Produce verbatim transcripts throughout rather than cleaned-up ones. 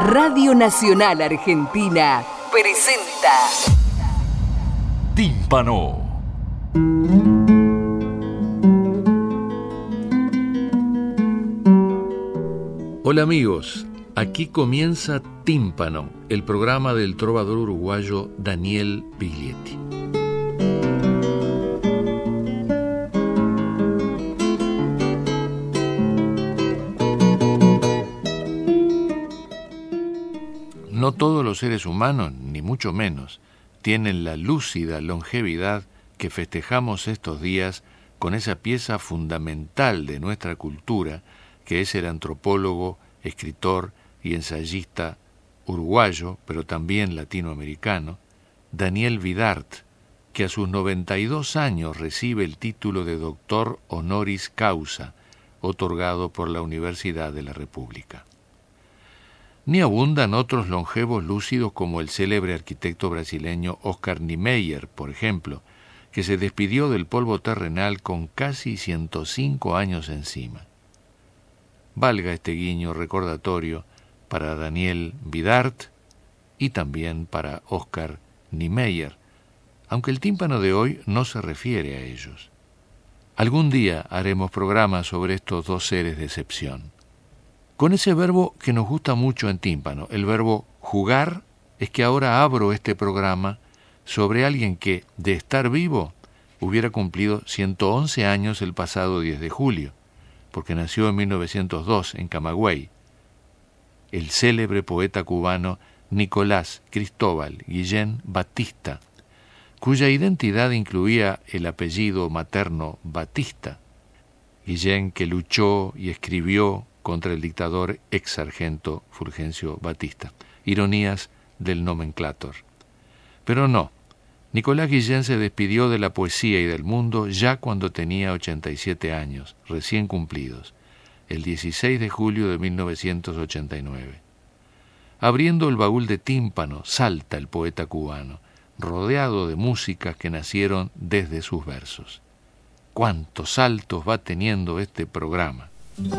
Radio Nacional Argentina presenta Tímpano. Hola amigos, aquí comienza Tímpano, el programa del trovador uruguayo Daniel Biglietti. No todos los seres humanos, ni mucho menos, tienen la lúcida longevidad que festejamos estos días con esa pieza fundamental de nuestra cultura, que es el antropólogo, escritor y ensayista uruguayo, pero también latinoamericano, Daniel Vidart, que a sus noventa y dos años recibe el título de doctor honoris causa, otorgado por la Universidad de la República. Ni abundan otros longevos lúcidos como el célebre arquitecto brasileño Oscar Niemeyer, por ejemplo, que se despidió del polvo terrenal con casi ciento cinco años encima. Valga este guiño recordatorio para Daniel Vidart y también para Oscar Niemeyer, aunque el tímpano de hoy no se refiere a ellos. Algún día haremos programas sobre estos dos seres de excepción. Con ese verbo que nos gusta mucho en tímpano, el verbo jugar, es que ahora abro este programa sobre alguien que, de estar vivo, hubiera cumplido ciento once años el pasado diez de julio, porque nació en mil novecientos dos en Camagüey, el célebre poeta cubano Nicolás Cristóbal Guillén Batista, cuya identidad incluía el apellido materno Batista. Guillén, que luchó y escribió contra el dictador ex sargento Fulgencio Batista. Ironías del nomenclátor. Pero no, Nicolás Guillén se despidió de la poesía y del mundo ya cuando tenía ochenta y siete años, recién cumplidos, el dieciséis de julio de mil novecientos ochenta y nueve. Abriendo el baúl de tímpano, salta el poeta cubano, rodeado de músicas que nacieron desde sus versos. ¿Cuántos saltos va teniendo este programa?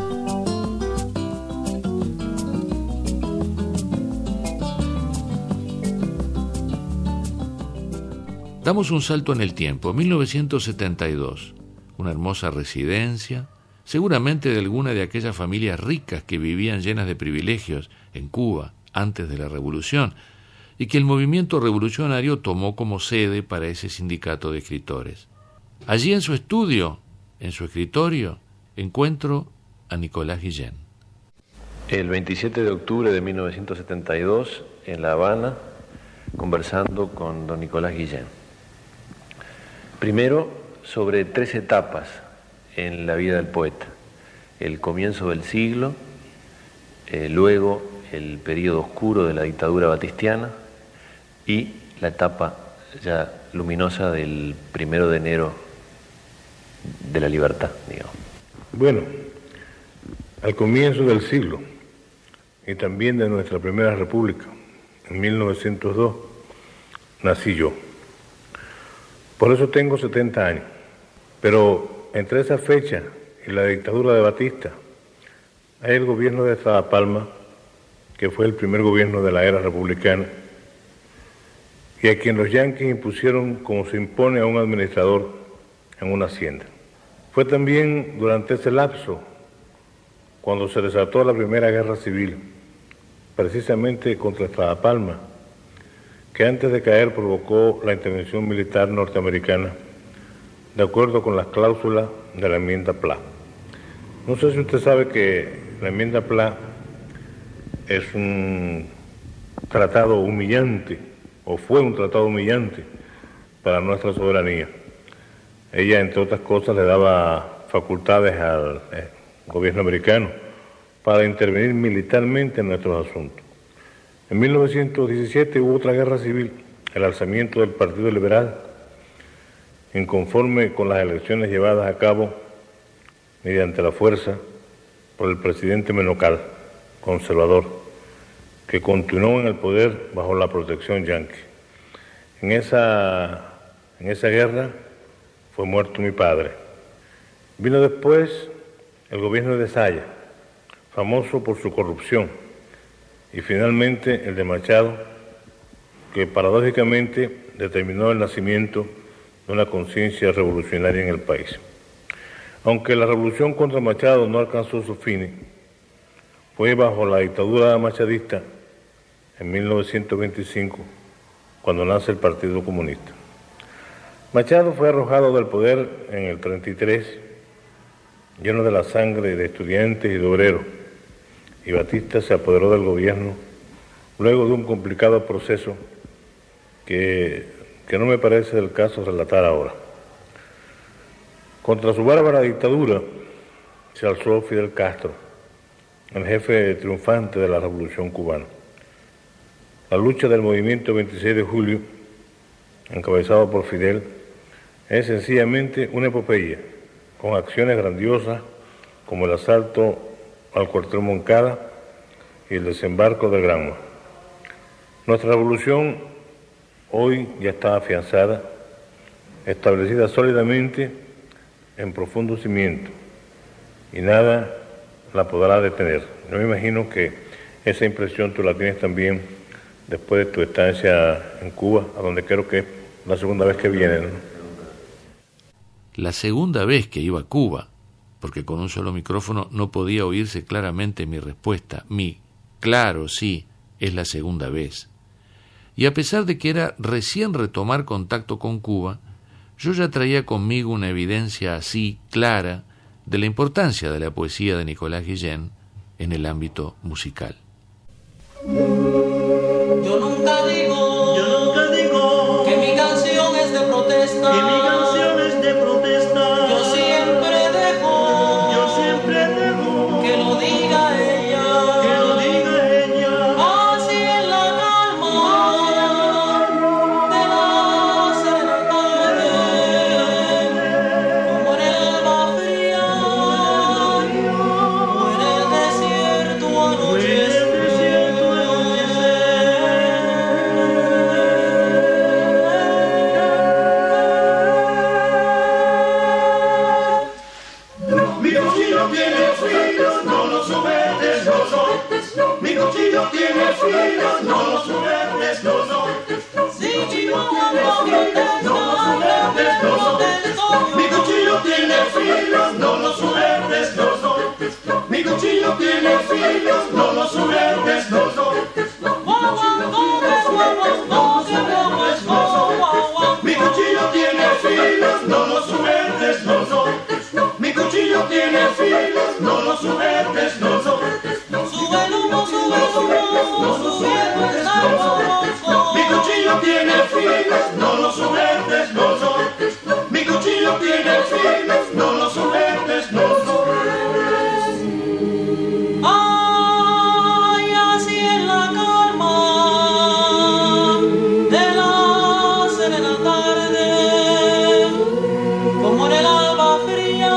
Damos un salto en el tiempo, mil novecientos setenta y dos, una hermosa residencia, seguramente de alguna de aquellas familias ricas que vivían llenas de privilegios en Cuba antes de la Revolución, y que el movimiento revolucionario tomó como sede para ese sindicato de escritores. Allí en su estudio, en su escritorio, encuentro a Nicolás Guillén. El veintisiete de octubre de mil novecientos setenta y dos, en La Habana, conversando con don Nicolás Guillén. Primero, sobre tres etapas en la vida del poeta. El comienzo del siglo, eh, luego el periodo oscuro de la dictadura batistiana y la etapa ya luminosa del primero de enero de la libertad, digamos. Bueno, al comienzo del siglo y también de nuestra primera república, en mil novecientos dos, nací yo. Por eso tengo setenta años, pero entre esa fecha y la dictadura de Batista hay el gobierno de Estrada Palma, que fue el primer gobierno de la era republicana, y a quien los yanquis impusieron como se impone a un administrador en una hacienda. Fue también durante ese lapso cuando se desató la primera guerra civil, precisamente contra Estrada Palma, que antes de caer provocó la intervención militar norteamericana, de acuerdo con las cláusulas de la enmienda Pla. No sé si usted sabe que la enmienda Pla es un tratado humillante, o fue un tratado humillante para nuestra soberanía. Ella, entre otras cosas, le daba facultades al eh, gobierno americano para intervenir militarmente en nuestros asuntos. En mil novecientos diecisiete hubo otra guerra civil, el alzamiento del Partido Liberal, inconforme con las elecciones llevadas a cabo mediante la fuerza por el presidente Menocal, conservador, que continuó en el poder bajo la protección yanqui. En esa, en esa guerra fue muerto mi padre. Vino después el gobierno de Saya, famoso por su corrupción, y finalmente el de Machado, que paradójicamente determinó el nacimiento de una conciencia revolucionaria en el país. Aunque la revolución contra Machado no alcanzó sus fines, fue bajo la dictadura machadista en mil novecientos veinticinco cuando nace el Partido Comunista. Machado fue arrojado del poder en el treinta y tres, lleno de la sangre de estudiantes y de obreros, y Batista se apoderó del gobierno luego de un complicado proceso que, que no me parece del caso relatar ahora. Contra su bárbara dictadura se alzó Fidel Castro, el jefe triunfante de la Revolución Cubana. La lucha del movimiento veintiséis de julio, encabezado por Fidel, es sencillamente una epopeya, con acciones grandiosas como el asalto al cuartel Moncada y el desembarco del Granma. Nuestra revolución hoy ya está afianzada, establecida sólidamente en profundo cimiento, y nada la podrá detener. Yo me imagino que esa impresión tú la tienes también después de tu estancia en Cuba, a donde creo que es la segunda vez que vienes, ¿no? La segunda vez que iba a Cuba, porque con un solo micrófono no podía oírse claramente mi respuesta. Mi claro sí es la segunda vez. Y a pesar de que era recién retomar contacto con Cuba, yo ya traía conmigo una evidencia así clara de la importancia de la poesía de Nicolás Guillén en el ámbito musical. Yo nunca digo, yo nunca digo que mi canción es de protesta, que mi canción es de protesta. Yo siempre dejo, yo siempre dejo que lo diga ella, que lo diga ella. Así en la calma de la serenidad, como en el alba fría o en el desierto anochece. Mi cuchillo tiene filos, no los verdes, no, no. Si Chihuahua no protesta, no los verdes, no, no. Mi cuchillo tiene filos, no los verdes, no, no. Mi cuchillo tiene filos, no los verdes, no, no. Mi cuchillo tiene filos, no los verdes, no, no. Mi cuchillo tiene filos, no los verdes, no, no. Sube el humo, sube el humo, subiendo el sabor. Mi cuchillo tiene filos, no los verdes, no, no. Mi cuchillo tiene filos, no los verdes, no, no. Ay, así en la calma de la serena tarde, como en el alba fría.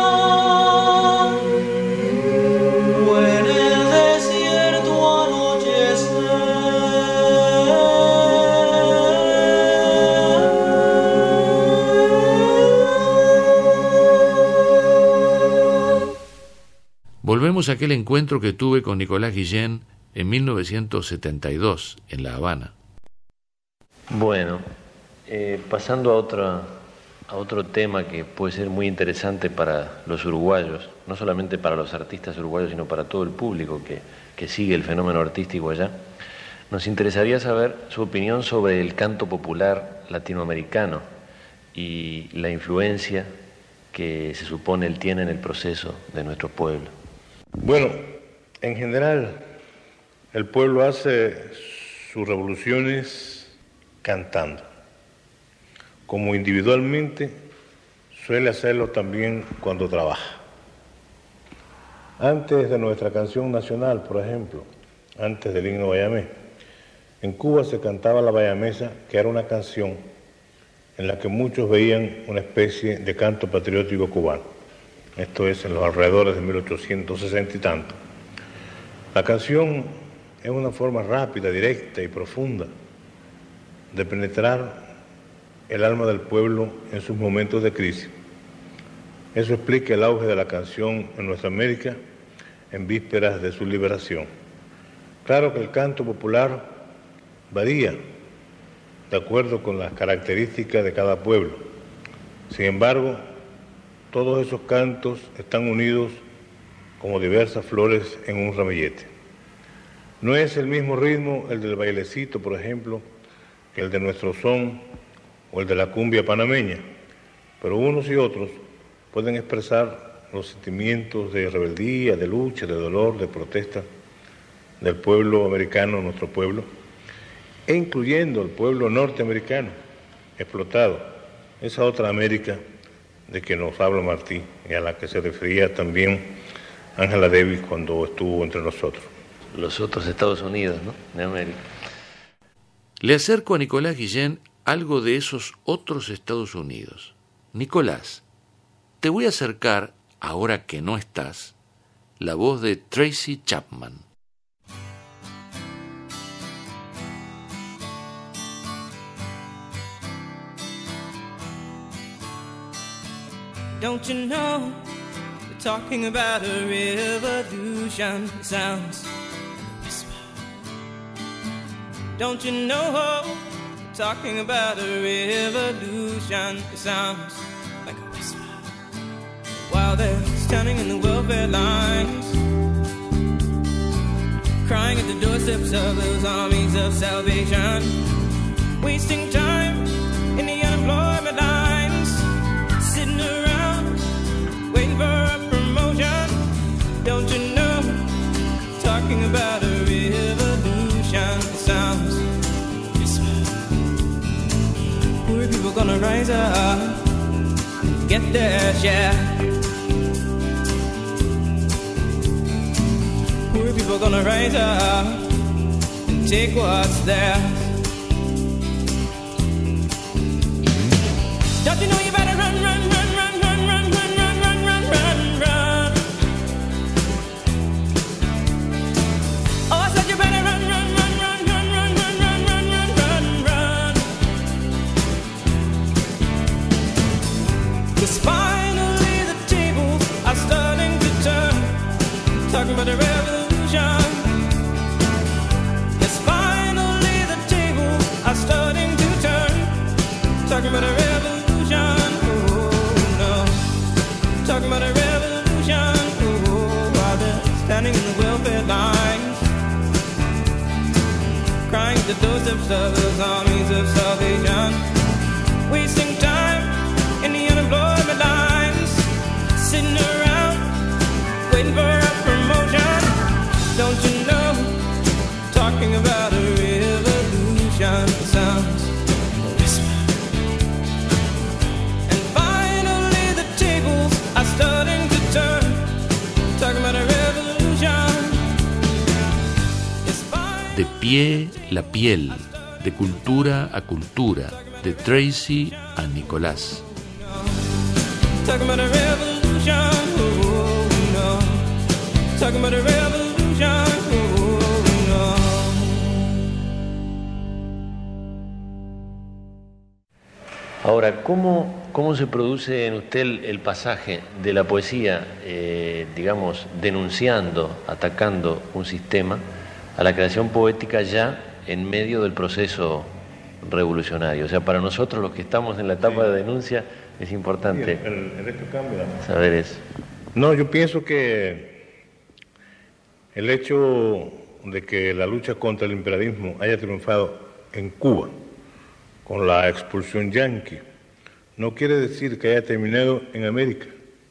Volvemos a aquel encuentro que tuve con Nicolás Guillén en mil novecientos setenta y dos, en La Habana. Bueno, eh, pasando a, otra, a otro tema que puede ser muy interesante para los uruguayos, no solamente para los artistas uruguayos, sino para todo el público que, que sigue el fenómeno artístico allá, nos interesaría saber su opinión sobre el canto popular latinoamericano y la influencia que se supone él tiene en el proceso de nuestro pueblo. Bueno, en general, el pueblo hace sus revoluciones cantando, como individualmente suele hacerlo también cuando trabaja. Antes de nuestra canción nacional, por ejemplo, antes del himno bayamés, en Cuba se cantaba la bayamesa, que era una canción en la que muchos veían una especie de canto patriótico cubano. Esto es en los alrededores de mil ochocientos sesenta y tanto. La canción es una forma rápida, directa y profunda de penetrar el alma del pueblo en sus momentos de crisis. Eso explica el auge de la canción en nuestra América en vísperas de su liberación. Claro que el canto popular varía de acuerdo con las características de cada pueblo. Sin embargo, todos esos cantos están unidos como diversas flores en un ramillete. No es el mismo ritmo el del bailecito, por ejemplo, que el de nuestro son o el de la cumbia panameña, pero unos y otros pueden expresar los sentimientos de rebeldía, de lucha, de dolor, de protesta del pueblo americano, nuestro pueblo, e incluyendo el pueblo norteamericano, explotado, esa otra América de que nos habla Martí y a la que se refería también Ángela Davis cuando estuvo entre nosotros. Los otros Estados Unidos, ¿no?, de América. Le acerco a Nicolás Guillén algo de esos otros Estados Unidos. Nicolás, te voy a acercar, ahora que no estás, la voz de Tracy Chapman. Don't you know, we're talking about a revolution. It sounds like a whisper. Don't you know, we're talking about a revolution. It sounds like a whisper. While they're standing in the welfare lines, crying at the doorsteps of those armies of salvation, wasting time in the unemployment lines, sitting around waiting for a promotion. Don't you know, talking about a revolution. It sounds whisper. Poor people gonna rise up and get their share. Poor people gonna rise up and take what's theirs. Don't you know you better run, run, run, run, run, run, run, run, run, run, run, run. Oh, I said you better run, run, run, run, run, run, run, run, run, run, run, run. 'Cause finally the tables are starting to turn, talking about a revolution. Yes, finally the tables are starting to turn, talking about a revolution. Talking about a revolution, oh, while they're standing in the welfare lines, crying at the doorsteps of those armies of salvation, wasting time in the unemployment lines, sitting around waiting for a promotion. Don't you know, talking about a revolution sounds starting to turn, talking about a revolution. De pie la piel, de cultura a cultura, de Tracy a Nicolás. Talking about a revolution, oh, no. Talking about a revolution, oh, no. Ahora, ¿cómo, cómo se produce en usted el, el pasaje de la poesía, eh, digamos, denunciando, atacando un sistema, a la creación poética ya en medio del proceso revolucionario? O sea, para nosotros los que estamos en la etapa de denuncia es importante sí, el, el hecho cambia. saber eso. No, yo pienso que el hecho de que la lucha contra el imperialismo haya triunfado en Cuba con la expulsión yanqui no quiere decir que haya terminado en América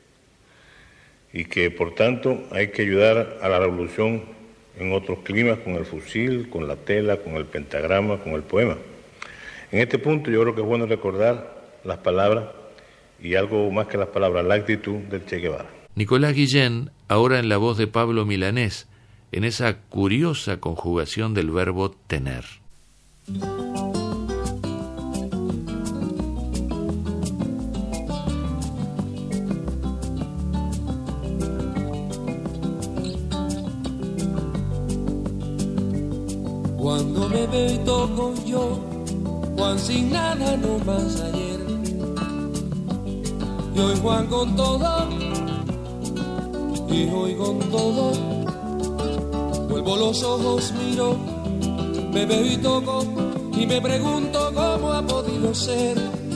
y que por tanto hay que ayudar a la revolución en otros climas con el fusil, con la tela, con el pentagrama, con el poema. En este punto yo creo que es bueno recordar las palabras y algo más que las palabras, la actitud del Che Guevara. Nicolás Guillén, ahora en la voz de Pablo Milanés, en esa curiosa conjugación del verbo tener. Cuando me veo y toco yo, Juan sin nada no más ayer, y hoy Juan con todo, y hoy con todo, Vuelvo los ojos, miro, me veo y toco y me pregunto cómo ha podido ser.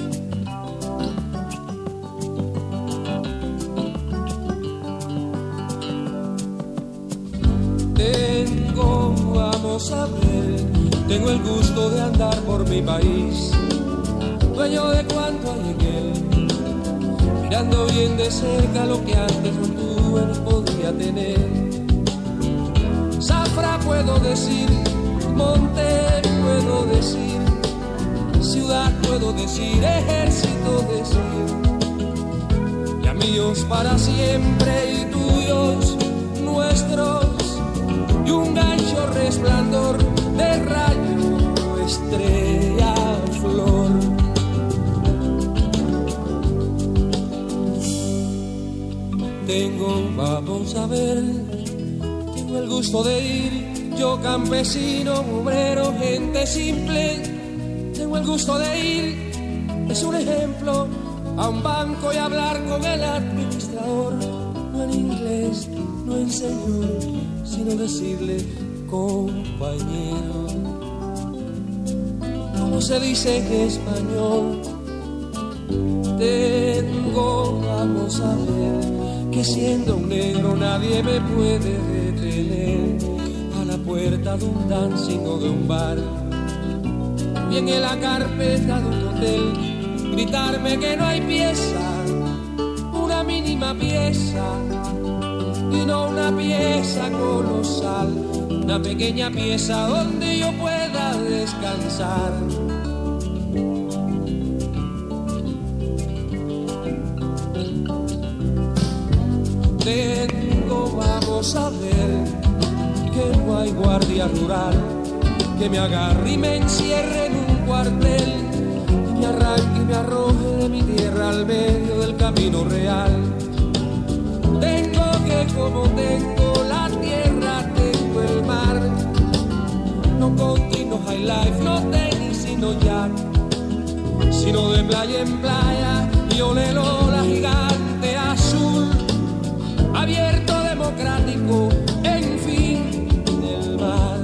Tengo, vamos a ver, tengo el gusto de andar por mi país, dueño de cuanto hay en él, mirando bien de cerca lo que antes no tuve ni podía tener. Zafra puedo decir, monte puedo decir, ciudad puedo decir, ejército decir, ya míos para siempre y tuyos, nuestros, y un gancho resplandor de rayo, estrella, flor. Tengo, vamos a ver, tengo el gusto de ir, yo campesino, obrero, gente simple, tengo el gusto de ir, es un ejemplo, a un banco y hablar con el administrador, no en inglés, no en señor, sino decirle compañero. ¿Cómo se dice en español? Tengo, vamos a ver, que siendo un negro nadie me puede detener a la puerta de un dancing o de un bar, bien en la carpeta de un hotel, gritarme que no hay pieza, una mínima pieza, y no una pieza colosal, una pequeña pieza donde yo pueda descansar. Tengo, vamos a ver, que no hay guardia rural que me agarre y me encierre en un cuartel y me arranque y me arroje de mi tierra al medio del camino real. Tengo que como tengo la tierra, tengo el mar, no country, no high life, no tenis, sino jack, sino de playa en playa, y olelo la gigante azul, abierto, democrático, en fin, del mar.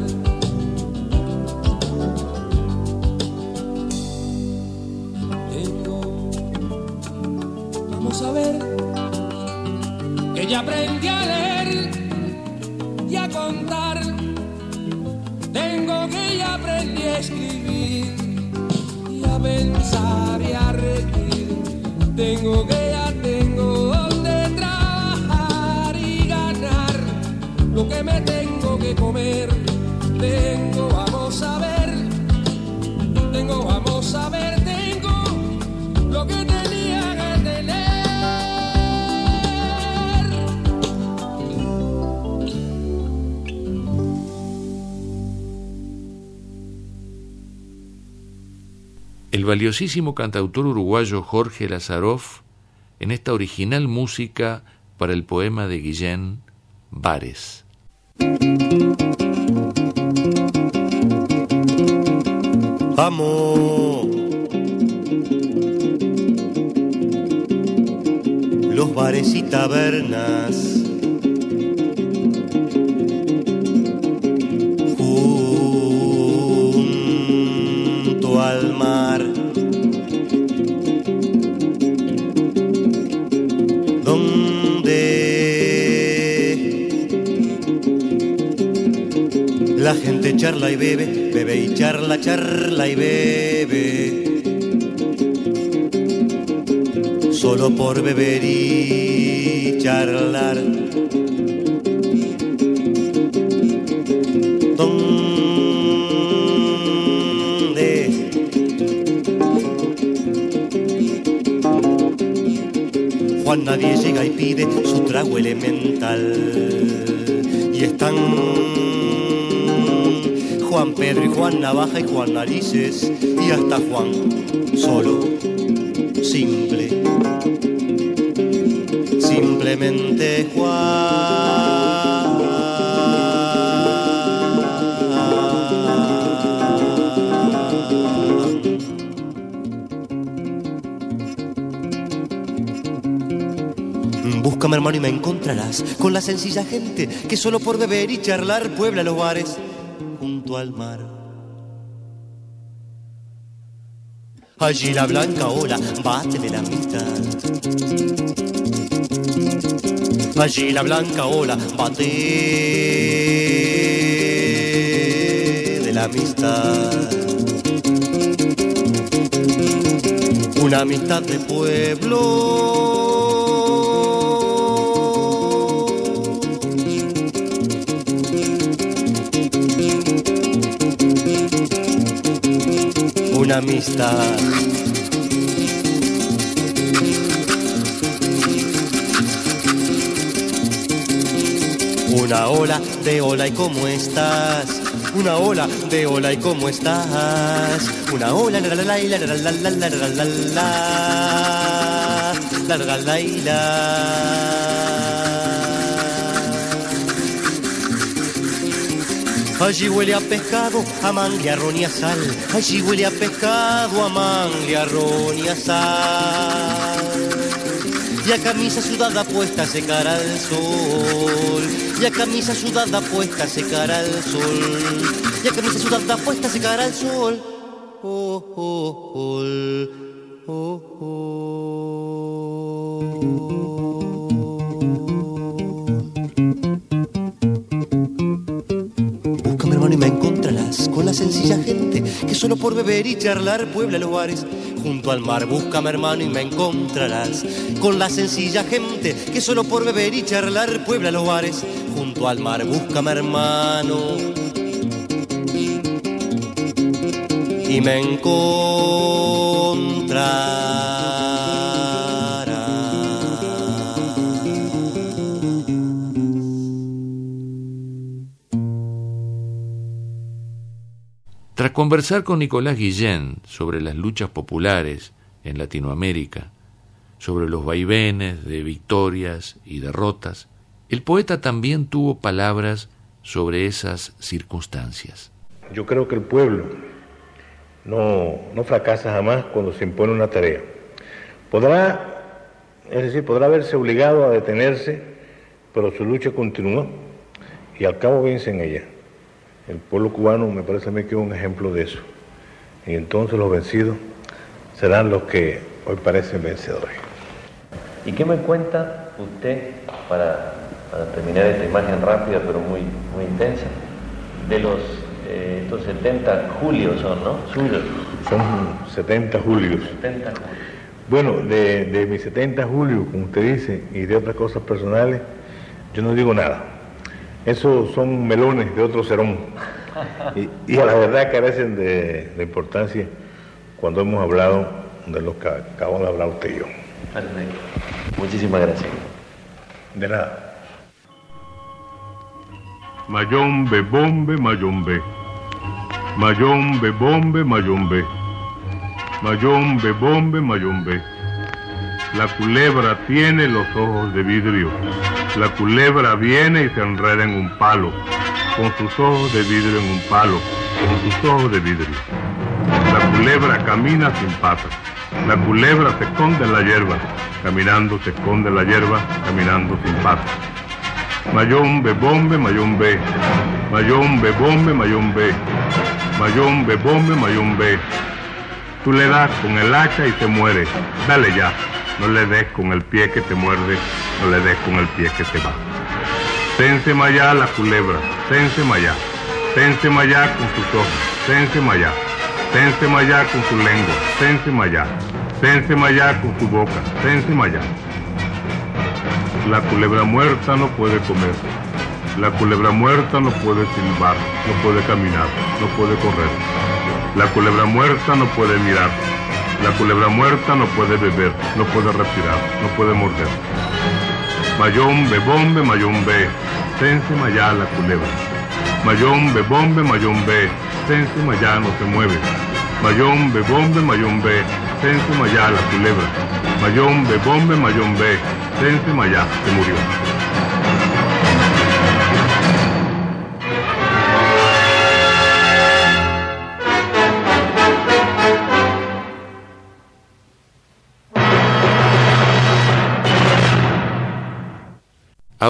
Tengo, vamos a ver, que ya aprendí a leer y a contar, tengo que ya aprendí a escribir y a pensar y a reír, tengo que ya tengo donde trabajar y ganar lo que me tengo que comer, tengo, vamos a ver, tengo, vamos a ver, tengo lo que tenía que tener. El valiosísimo cantautor uruguayo Jorge Lazaroff, en esta original música para el poema de Guillén, Bares. Amo los bares y tabernas, junto al mar, donde la gente charla y bebe, bebe y charla, charla y bebe, solo por beber y charlar. ¿Dónde Juan nadie llega y pide su trago elemental? Y están Juan Pedro y Juan Navaja y Juan Narices y hasta Juan solo, simple, simplemente Juan. Buscan Búscame, hermano, y me encontrarás con la sencilla gente que solo por beber y charlar puebla los bares junto al mar. Allí la blanca ola bate de la mitad. Allí la blanca ola bate de la amistad. Una amistad de pueblo. Una amistad. Una ola de hola y cómo estás. Una ola de hola y cómo estás. Una ola la la la la la la la la la la la la la la. Allí huele a pescado, a mangle, a ron y a sal. Allí huele a pescado, a mangle, a ron y a sal. Y a camisa sudada puesta a secar al sol. Y a camisa sudada puesta a secar al sol. Y a camisa sudada puesta a secar al sol. Oh, oh, oh, oh, oh. Búscame, hermano, y me encontrarás con la sencilla gente que solo por beber y charlar puebla los bares junto al mar. Búscame, hermano, y me encontrarás con la sencilla gente que solo por beber y charlar puebla los bares junto al mar. Búscame, hermano, y me encontrarás. Tras conversar con Nicolás Guillén sobre las luchas populares en Latinoamérica, sobre los vaivenes de victorias y derrotas, el poeta también tuvo palabras sobre esas circunstancias. Yo creo que el pueblo no, no fracasa jamás cuando se impone una tarea. Podrá, es decir, podrá verse obligado a detenerse, pero su lucha continúa y al cabo vence en ella. El pueblo cubano me parece a mí que es un ejemplo de eso. Y entonces los vencidos serán los que hoy parecen vencedores. ¿Y qué me cuenta usted, para, para terminar esta imagen rápida pero muy, muy intensa, de los eh, estos setenta julios son, ¿no? Suyos. Son setenta julios. setenta julios. Bueno, de, de mis setenta julios, como usted dice, y de otras cosas personales, yo no digo nada. Esos son melones de otro serón. Y, y a la verdad carecen de, de importancia cuando hemos hablado de lo que acabamos de hablar usted y yo. Perfecto. Muchísimas gracias. De nada. Mayombe, bombe, mayombe. Mayombe, bombe, mayombe. Mayombe, bombe, mayombe. La culebra tiene los ojos de vidrio. La culebra viene y se enreda en un palo, con sus ojos de vidrio en un palo, con sus ojos de vidrio. La culebra camina sin patas. La culebra se esconde en la hierba. Caminando se esconde en la hierba, caminando sin patas. Mayombe, bombe, mayombe. Mayombe, bombe, mayombe. Mayombe, bombe, mayombe. Tú le das con el hacha y se muere. Dale ya. No le des con el pie que te muerde, no le des con el pie que te va. Tense mayá la culebra, tense mayá. Tense mayá con sus ojos, tense mayá. Tense mayá con su lengua, tense mayá. Tense mayá con su boca, tense mayá. La culebra muerta no puede comer. La culebra muerta no puede silbar, no puede caminar, no puede correr. La culebra muerta no puede mirar. La culebra muerta no puede beber, no puede respirar, no puede morder. Mayombe, bombe, mayombe, tense mayá la culebra. Mayombe, bombe, mayombe, tense mayá no se mueve. Mayombe, bombe, mayombe, tense mayá la culebra. Mayombe, bombe, mayombe, tense mayá se murió.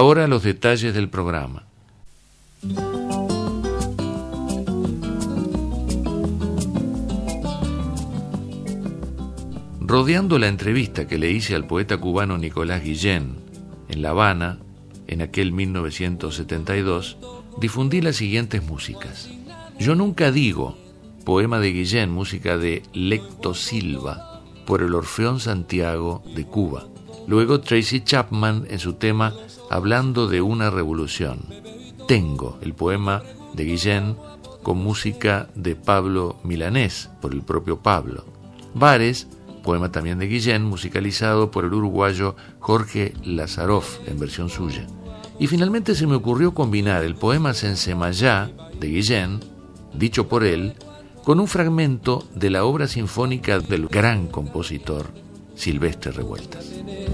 Ahora los detalles del programa. Rodeando la entrevista que le hice al poeta cubano Nicolás Guillén en La Habana, en aquel mil novecientos setenta y dos, difundí las siguientes músicas. Yo nunca digo, poema de Guillén, música de Lecto Silva, por el Orfeón Santiago de Cuba. Luego Tracy Chapman en su tema Hablando de una revolución. Tengo, el poema de Guillén con música de Pablo Milanés, por el propio Pablo. Bares, poema también de Guillén, musicalizado por el uruguayo Jorge Lazaroff en versión suya. Y finalmente se me ocurrió combinar el poema Sensemayá de Guillén, dicho por él, con un fragmento de la obra sinfónica del gran compositor Silvestre Revueltas.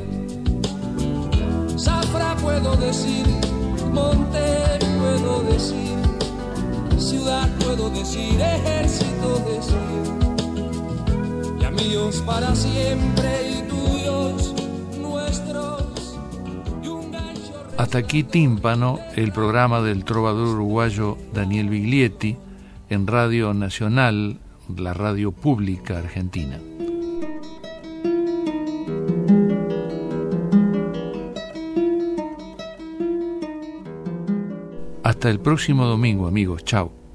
Zafra puedo decir, monte puedo decir, ciudad puedo decir, ejército decir, ya míos para siempre y tuyos nuestros. Y un gancho... Hasta aquí Tímpano, el programa del trovador uruguayo Daniel Biglietti en Radio Nacional, la radio pública argentina. Hasta el próximo domingo, amigos. Chao.